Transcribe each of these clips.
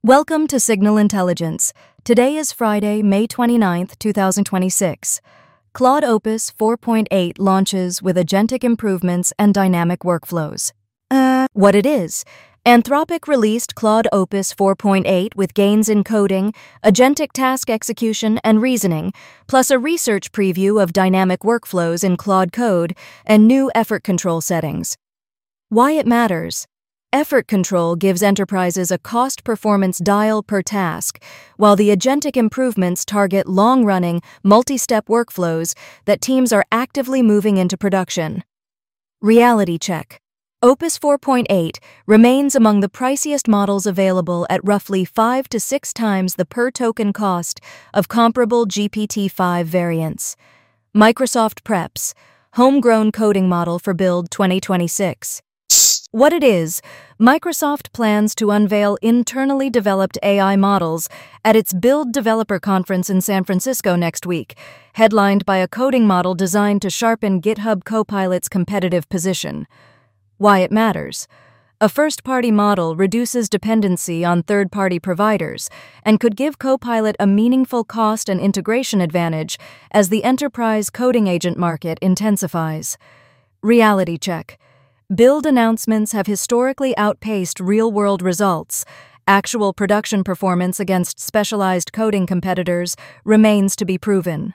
Welcome to Signal Intelligence. Today is Friday, May 29th, 2026. Claude Opus 4.8 launches with agentic improvements and dynamic workflows. What it is? Anthropic released Claude Opus 4.8 with gains in coding, agentic task execution, and reasoning, plus a research preview of dynamic workflows in Claude Code and new effort control settings. Why it matters? Effort control gives enterprises a cost-performance dial per task, while the agentic improvements target long-running, multi-step workflows that teams are actively moving into production. Reality check. Opus 4.8 remains among the priciest models available at roughly 5 to 6 times the per-token cost of comparable GPT-5 variants. Microsoft Preps, homegrown coding model for Build 2026. What it is, Microsoft plans to unveil internally developed AI models at its Build Developer Conference in San Francisco next week, headlined by a coding model designed to sharpen GitHub Copilot's competitive position. Why it matters. A first-party model reduces dependency on third-party providers and could give Copilot a meaningful cost and integration advantage as the enterprise coding agent market intensifies. Reality check. Build announcements have historically outpaced real-world results. Actual production performance against specialized coding competitors remains to be proven.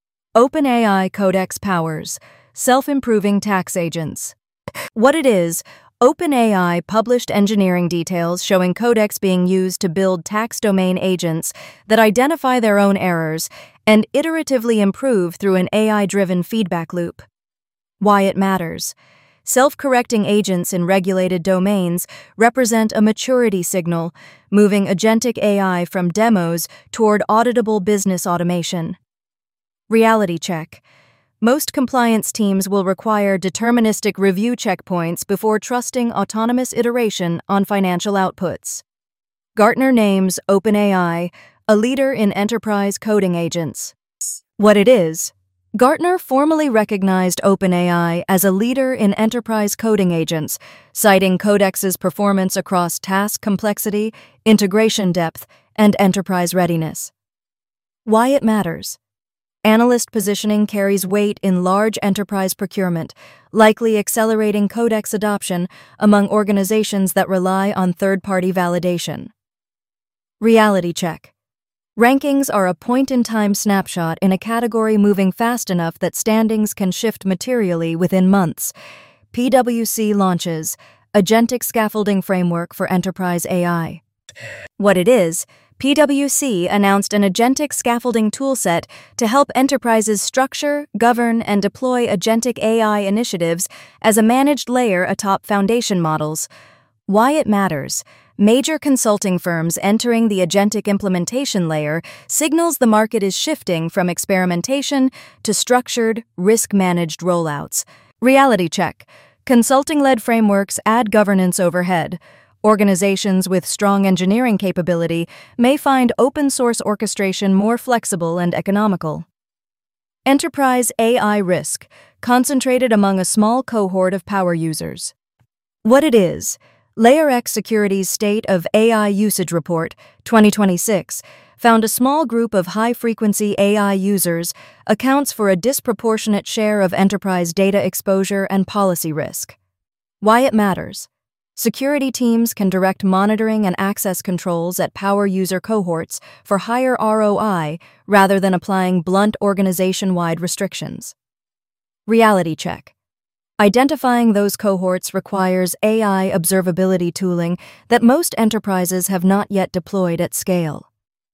OpenAI Codex powers self-improving tax agents. What it is, OpenAI published engineering details showing Codex being used to build tax domain agents that identify their own errors and iteratively improve through an AI-driven feedback loop. Why it matters. Self-correcting agents in regulated domains represent a maturity signal, moving agentic AI from demos toward auditable business automation. Reality check. Most compliance teams will require deterministic review checkpoints before trusting autonomous iteration on financial outputs. Gartner names OpenAI a leader in enterprise coding agents. What it is? Gartner formally recognized OpenAI as a leader in enterprise coding agents, citing Codex's performance across task complexity, integration depth, and enterprise readiness. Why it matters. Analyst positioning carries weight in large enterprise procurement, likely accelerating Codex adoption among organizations that rely on third-party validation. Reality check. Rankings are a point-in-time snapshot in a category moving fast enough that standings can shift materially within months. PwC launches Agentic Scaffolding Framework for Enterprise AI. What it is, PwC announced an agentic scaffolding toolset to help enterprises structure, govern, and deploy agentic AI initiatives as a managed layer atop foundation models. Why it matters. Major consulting firms entering the agentic implementation layer signals the market is shifting from experimentation to structured, risk-managed rollouts. Reality check. Consulting-led frameworks add governance overhead. Organizations with strong engineering capability may find open-source orchestration more flexible and economical. Enterprise AI risk, concentrated among a small cohort of power users. What it is. LayerX Security's State of AI Usage Report, 2026, found a small group of high-frequency AI users accounts for a disproportionate share of enterprise data exposure and policy risk. Why it matters. Security teams can direct monitoring and access controls at power user cohorts for higher ROI rather than applying blunt organization-wide restrictions. Reality check. Identifying those cohorts requires AI observability tooling that most enterprises have not yet deployed at scale.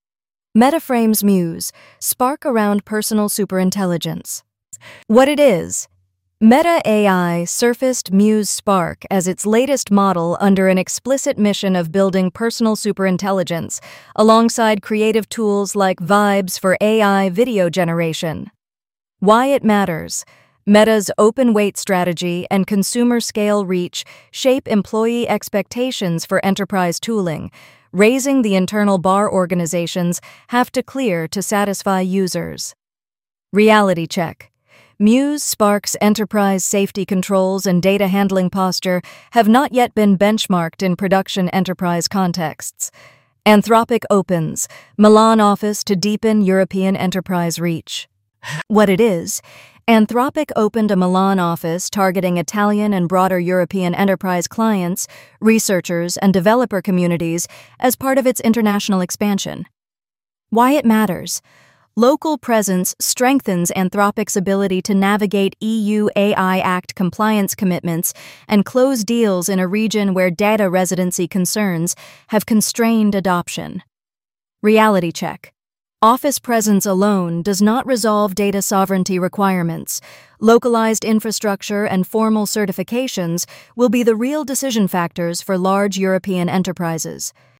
MetaFrame's Muse, spark around personal superintelligence. What it is. Meta AI surfaced Muse Spark as its latest model under an explicit mission of building personal superintelligence, alongside creative tools like Vibes for AI video generation. Why it matters. Meta's open-weight strategy and consumer-scale reach shape employee expectations for enterprise tooling, raising the internal bar organizations have to clear to satisfy users. Reality check. Muse Spark's enterprise safety controls and data handling posture have not yet been benchmarked in production enterprise contexts. Anthropic opens Milan office to deepen European enterprise reach. What it is, Anthropic opened a Milan office targeting Italian and broader European enterprise clients, researchers, and developer communities as part of its international expansion. Why it matters. Local presence strengthens Anthropic's ability to navigate EU AI Act compliance commitments and close deals in a region where data residency concerns have constrained adoption. Reality check. Office presence alone does not resolve data sovereignty requirements. Localized infrastructure and formal certifications will be the real decision factors for large European enterprises.